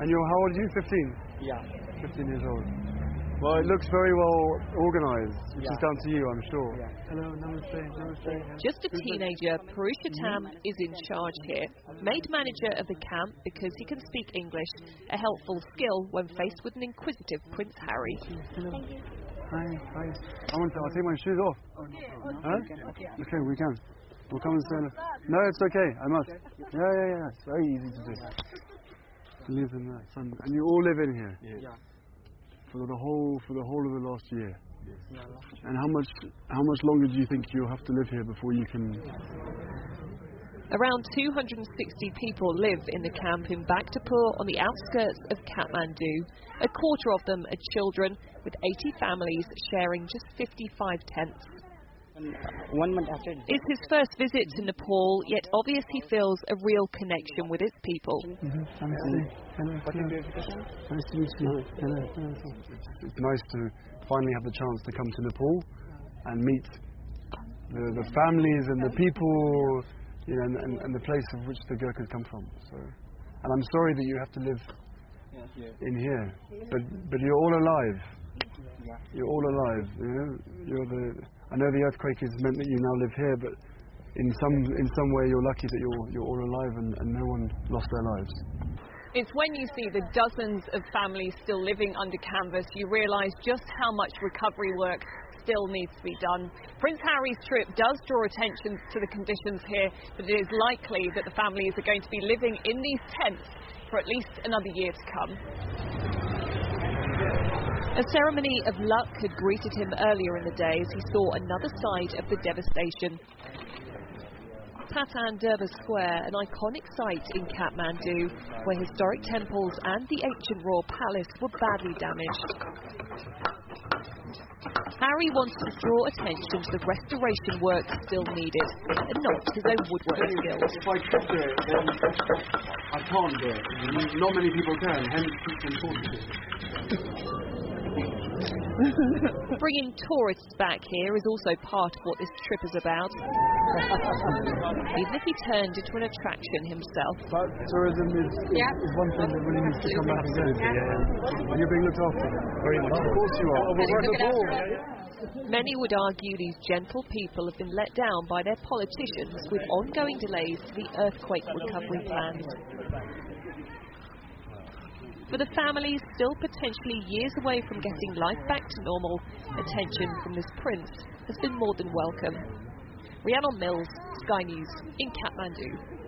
And you're, how old are you? 15? Yeah. 15 years old. Well, it looks very well organised, which is down to you, I'm sure. Yeah. Hello, namaste. Just a teenager, Purusha Tam is in charge here. Made manager of the camp because he can speak English, a helpful skill when faced with an inquisitive Prince Harry. Hello. Hi. I'll take my shoes off. Huh? Okay, we can. We'll come and say hello. No, it's okay. I must. Yeah. It's very easy to do. To live in that sun, and you all live in here. Yeah. For the whole of the last year. And how much longer do you think you'll have to live here before you can? Around 260 people live in the camp in Bhaktapur on the outskirts of Kathmandu. A quarter of them are children, with 80 families sharing just 55 tents. 1 month after. It's his first visit to Nepal, yet obvious he feels a real connection with its people. Hello. Nice to meet you. Hello. It's nice to finally have the chance to come to Nepal and meet the families and the people, you know, and the place of which the Gurkhas come from. So, and I'm sorry that you have to live in here, but you're all alive. You're all alive. You know, I know the earthquake has meant that you now live here, but in some way you're lucky that you're all alive and no one lost their lives. It's when you see the dozens of families still living under canvas, you realise just how much recovery work still needs to be done. Prince Harry's trip does draw attention to the conditions here, but it is likely that the families are going to be living in these tents for at least another year to come. A ceremony of luck had greeted him earlier in the day as he saw another side of the devastation. Patan Durbar Square, an iconic site in Kathmandu, where historic temples and the ancient royal palace were badly damaged. Harry wanted to draw attention to the restoration work still needed, and not his own woodwork skills. If I could do it, then I can't do it. Not many people can, hence it's important. Bringing tourists back here is also part of what this trip is about. Even if he turned into an attraction himself. But tourism is one thing that really needs to come back again. And you're being looked after. Very much. Of course you are. Many would argue these gentle people have been let down by their politicians with ongoing delays to the earthquake recovery plans. For the families still potentially years away from getting life back to normal, attention from this prince has been more than welcome. Rhiannon Mills, Sky News in Kathmandu.